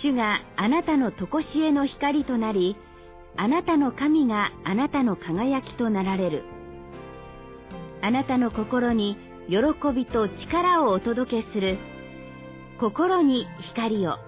主があなたの常しえの光となり、あなたの神があなたの輝きとなられる。あなたの心に喜びと力をお届けする。心に光を。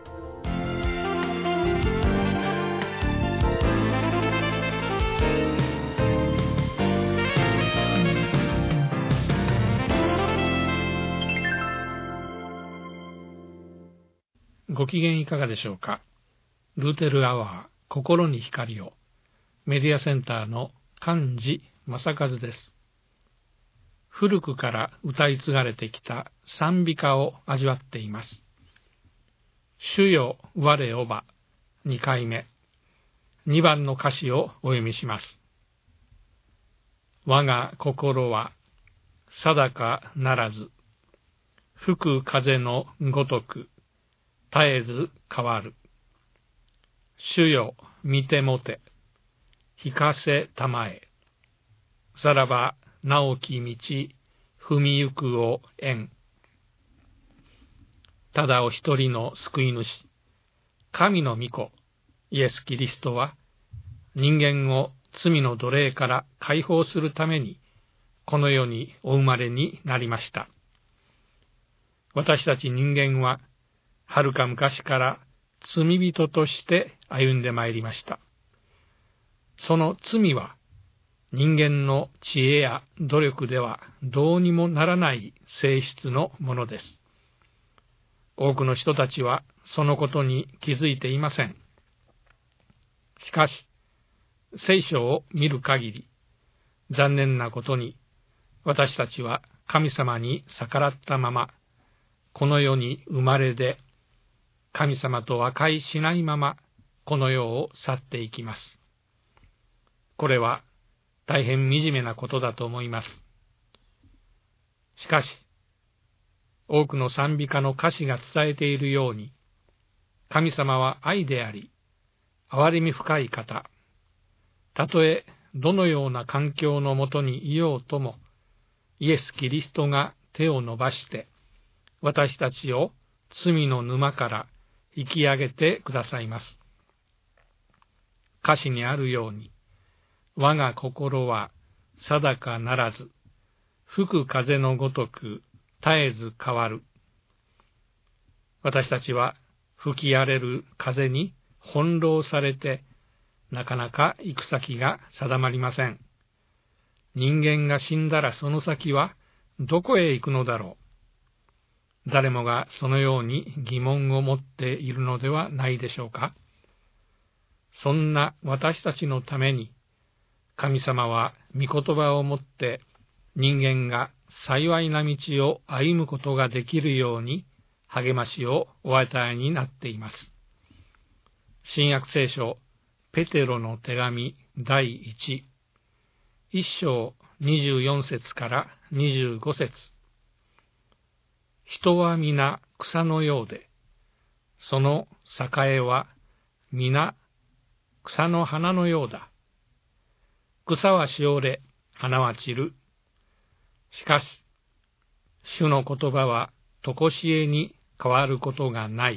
ご機嫌いかがでしょうか。ルーテルアワー心に光を、メディアセンターの寛治正和です。古くから歌い継がれてきた賛美歌を味わっています。主よ我をば2回目、2番の歌詞をお読みします。我が心は定かならず、吹く風のごとく絶えず変わる。主よ見てもて、引かせたまえ。さらば直き道、踏みゆくを縁。ただお一人の救い主、神の御子、イエス・キリストは、人間を罪の奴隷から解放するために、この世にお生まれになりました。私たち人間は、はるか昔から罪人として歩んでまいりました。その罪は人間の知恵や努力ではどうにもならない性質のものです。多くの人たちはそのことに気づいていません。しかし、聖書を見る限り、残念なことに私たちは神様に逆らったまま、この世に生まれで、神様と和解しないままこの世を去っていきます。これは大変惨めなことだと思います。しかし、多くの賛美歌の歌詞が伝えているように、神様は愛であり、憐れみ深い方。たとえどのような環境のもとにいようとも、イエス・キリストが手を伸ばして、私たちを罪の沼から引き上げてくださいます。歌詞にあるように、我が心は定かならず、吹く風のごとく絶えず変わる。私たちは吹き荒れる風に翻弄されて、なかなか行く先が定まりません。人間が死んだらその先はどこへ行くのだろう。誰もがそのように疑問を持っているのではないでしょうか。そんな私たちのために、神様は御言葉をもって人間が幸いな道を歩むことができるように励ましをお与えになっています。新約聖書ペテロの手紙第1章24節から25節。人は皆草のようで、その栄は皆草の花のようだ。草はしおれ、花は散る。しかし、主の言葉は常しえに変わることがない。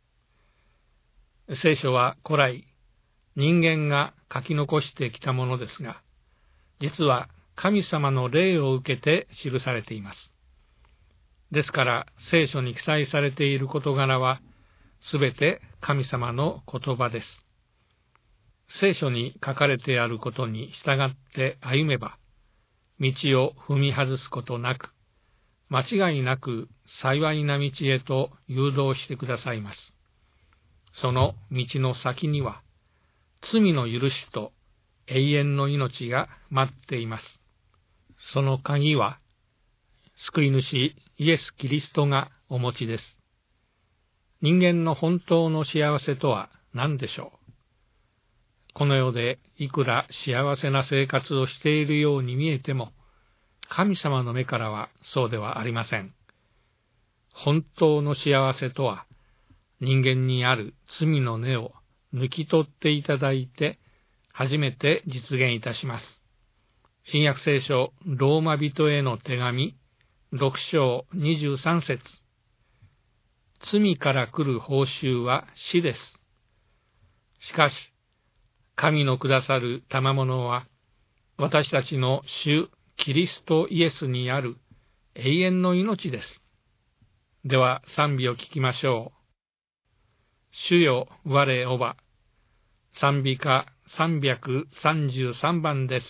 聖書は古来、人間が書き残してきたものですが、実は神様の霊を受けて記されています。ですから聖書に記載されている事柄はすべて神様の言葉です。聖書に書かれてあることに従って歩めば、道を踏み外すことなく、間違いなく幸いな道へと誘導してくださいます。その道の先には、罪の許しと永遠の命が待っています。その鍵は、救い主イエス・キリストがお持ちです。人間の本当の幸せとは何でしょう。この世でいくら幸せな生活をしているように見えても、神様の目からはそうではありません。本当の幸せとは、人間にある罪の根を抜き取っていただいて、初めて実現いたします。新約聖書ローマ人への手紙6章23節。 罪から来る報酬は死です。しかし、神のくださる賜物は、私たちの主キリストイエスにある永遠の命です。では賛美を聞きましょう。主よ我おば、賛美歌333番です。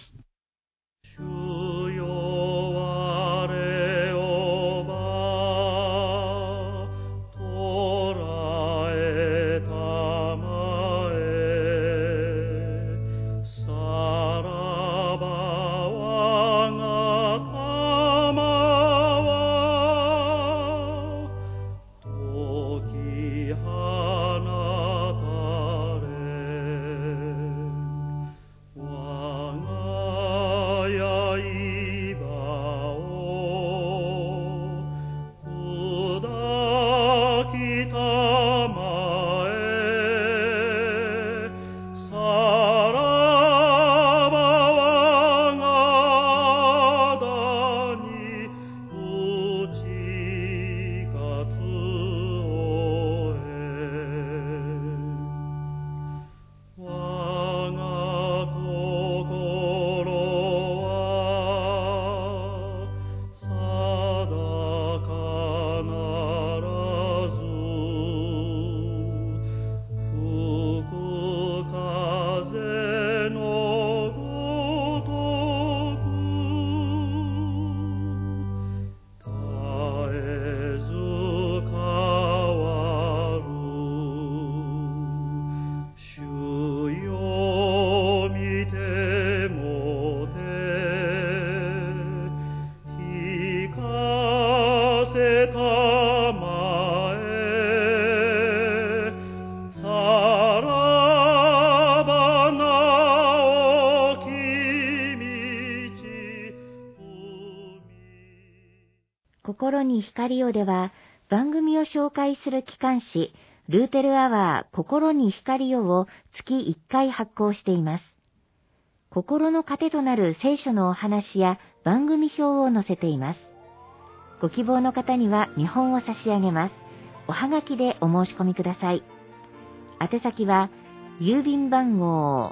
心に光をでは、番組を紹介する機関誌、ルーテルアワー心に光をを月1回発行しています。心の糧となる聖書のお話や番組表を載せています。ご希望の方には見本を差し上げます。おはがきでお申し込みください。宛先は、郵便番号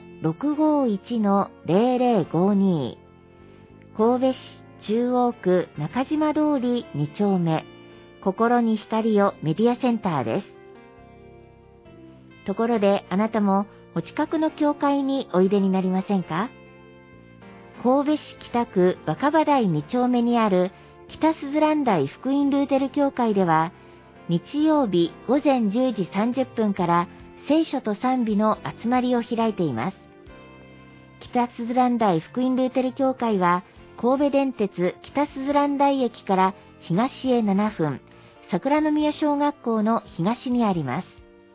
651-0052 神戸市中央区中島通り2丁目、心に光をメディアセンターです。ところであなたもお近くの教会においでになりませんか？神戸市北区若葉台2丁目にある北すずらん台福音ルーテル教会では、日曜日午前10時30分から聖書と賛美の集まりを開いています。北すずらん台福音ルーテル教会は、神戸電鉄北すずらん台駅から東へ7分、桜宮小学校の東にあります。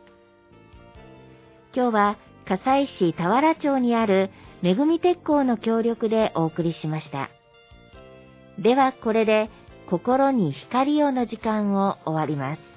今日は加西市田原町にあるめぐみ鉄工の協力でお送りしました。ではこれで心に光をの時間を終わります。